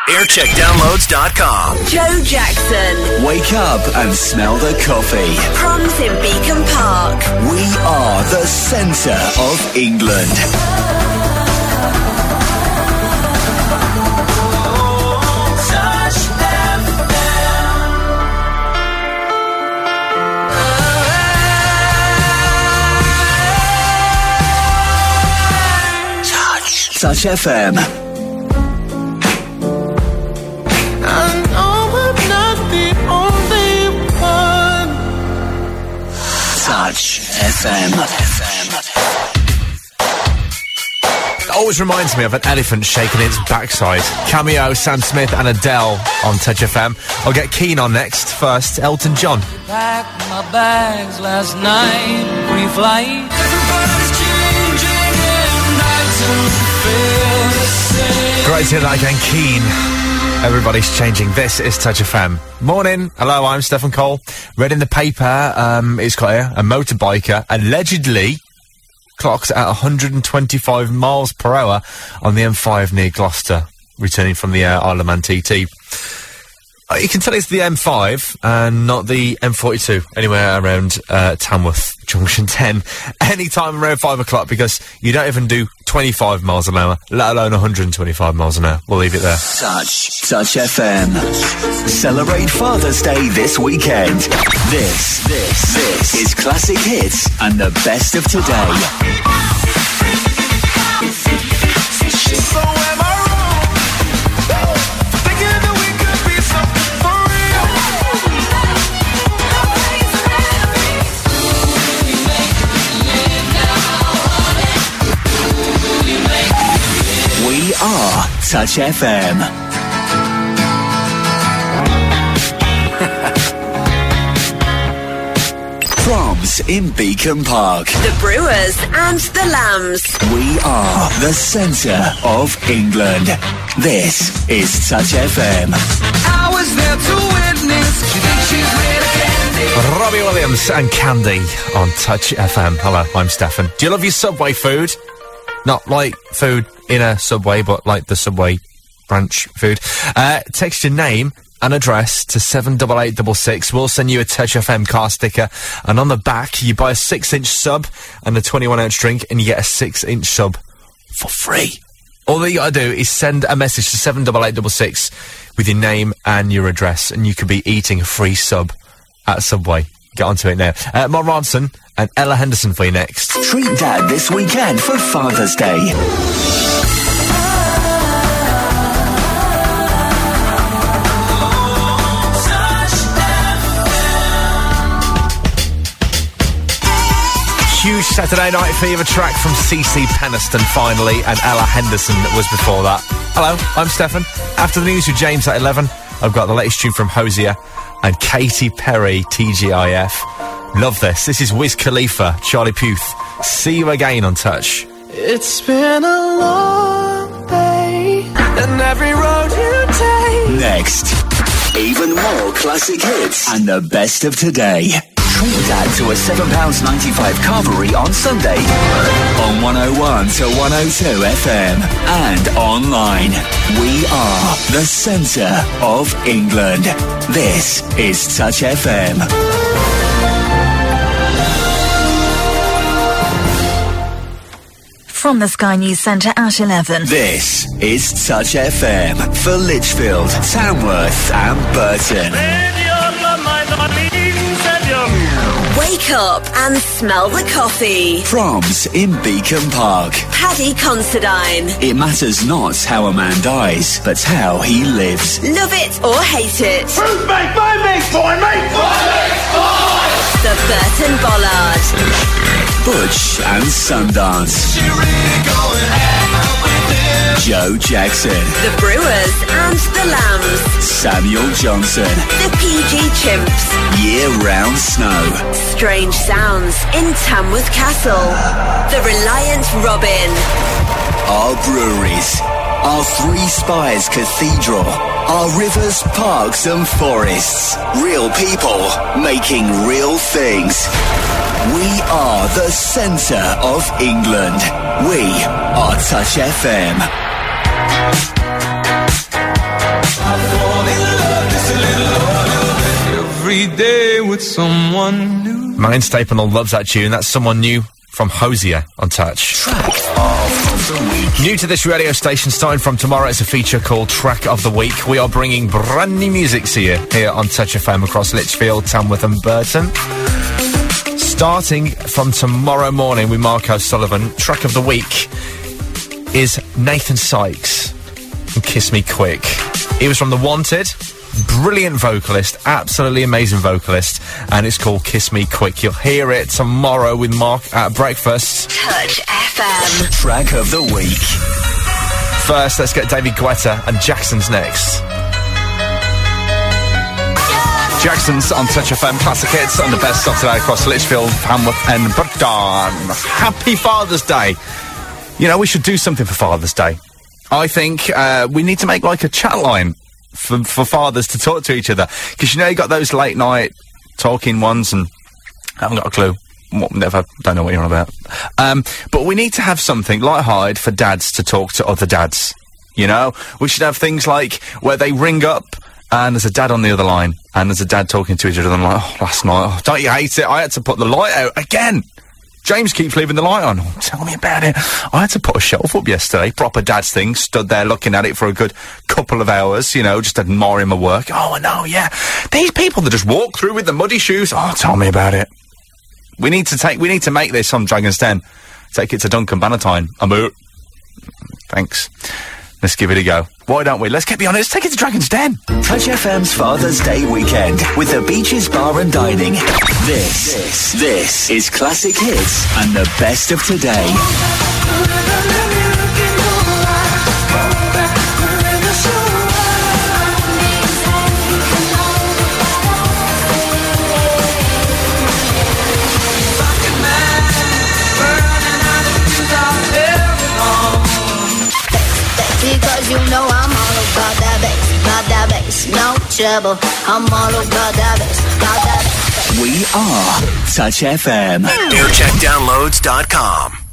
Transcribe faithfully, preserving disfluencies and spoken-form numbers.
aircheck downloads dot com. Joe Jackson. Wake up and smell the coffee. Proms in Beacon Park. We are the centre of England. Touch. Touch F M. Touch F M. It always reminds me of an elephant shaking its backside. Cameo, Sam Smith and Adele on Touch F M. I'll get Keen on next. First, Elton John. Packed my bags last night, pre-flight. Great to hear that again, Keen. Everybody's changing. This is Touch F M. Morning. Hello, I'm Stephen Cole. Read in the paper, um, it's got here, a motorbiker allegedly clocked at one hundred twenty-five miles per hour on the M five near Gloucester, returning from the uh, Isle of Man T T. Uh, you can tell it's the M five and not the M forty-two, anywhere around uh, Tamworth Junction ten, any time around five o'clock, because you don't even do twenty-five miles an hour, let alone one hundred twenty-five miles an hour. We'll leave it there. Touch, Touch F M. Celebrate Father's Day this weekend. This, this, this is classic hits and the best of today. We are Touch F M. Proms in Beacon Park. The Brewers and the Lambs. We are the centre of England. This is Touch F M. I was there to witness. She thinks she's made of candy. Robbie Williams and Candy on Touch F M. Hello, I'm Stefan. Do you love your Subway food? Not like food in a Subway, but like the Subway branch food. Uh, text your name and address to seven eight eight six six. We'll send you a Touch F M car sticker. And on the back, you buy a six inch sub and a twenty-one ounce drink, and you get a six inch sub for free. All that you gotta do is send a message to seven eight eight six six with your name and your address, and you could be eating a free sub at Subway. Get onto it now. Uh, Mark Ronson and Ella Henderson for you next. Treat Dad this weekend for Father's Day. Huge Saturday Night Fever track from C C Peniston finally, and Ella Henderson was before that. Hello, I'm Stefan. After the news with James at eleven, I've got the latest tune from Hosier and Katy Perry, T G I F. Love this. This is Wiz Khalifa, Charlie Puth. See you again on Touch. It's been a long day, and every road you take. Next, even more classic hits and the best of today. Treat Dad to a seven pounds ninety-five carvery on Sunday on one oh one to one oh two F M and online. We are the centre of England. This is Touch F M. From the Sky News Centre at eleven. This is Touch F M for Lichfield, Tamworth and Burton. Wake up and smell the coffee. Proms in Beacon Park. Paddy Considine. It matters not how a man dies, but how he lives. Love it or hate it. Fruit mate, my mate, boy, mate, boy, mate, boy. The Burton Bollard. Butch and Sundance. She really going out with him. Joe Jackson. The Brewers and the Lambs. Samuel Johnson. The P G Chimps. Year-round snow. Strange sounds in Tamworth Castle. The Reliant Robin. Our breweries. Our Three Spires Cathedral. Our rivers, parks and forests. Real people making real things. We are the centre of England. We are Touch F M. every day with someone new. Marin Stapleton loves that tune. That's Someone New from Hosier on Touch. Track of the week. New to this radio station, starting from tomorrow, it's a feature called Track of the Week. We are bringing brand new music to you here on Touch F M across Lichfield, Tamworth and Burton. Starting from tomorrow morning with Marco Sullivan, Track of the Week is Nathan Sykes and Kiss Me Quick. He was from The Wanted. Brilliant vocalist, absolutely amazing vocalist, and it's called Kiss Me Quick. You'll hear it tomorrow with Mark at breakfast. Touch F M. Track of the week. First, let's get David Guetta, and Jackson's next. Jackson's on Touch F M, classic hits and the best of today across Lichfield, Hamworth and Burton. Happy Father's Day. You know, we should do something for Father's Day. I think uh, we need to make like a chat line for, for fathers to talk to each other. Because, you know, you got those late night talking ones and I haven't got a clue. What, never, don't know what you're on about. Um, but we need to have something light-hearted for dads to talk to other dads. You know? We should have things like where they ring up and there's a dad on the other line and there's a dad talking to each other and I'm like, oh, last night, oh, don't you hate it? I had to put the light out again. James keeps leaving the light on. Oh, tell me about it. I had to put a shelf up yesterday, proper dad's thing, stood there looking at it for a good couple of hours, you know, just admiring my work. Oh, I know, yeah. These people that just walk through with the muddy shoes, oh, tell me about it. We need to take, we need to make this on Dragon's Den. Take it to Duncan Bannatyne. I'm out. Thanks. Let's give it a go. Why don't we? Let's get beyond it. Let's take it to Dragon's Den. Touch F M's Father's Day weekend with the Beaches Bar and Dining. This, this, this is classic hits and the best of today. Because you know I'm all about that bass, about that bass, no trouble. I'm all about that bass, about that bass. We are Touch F M. aircheck downloads dot com.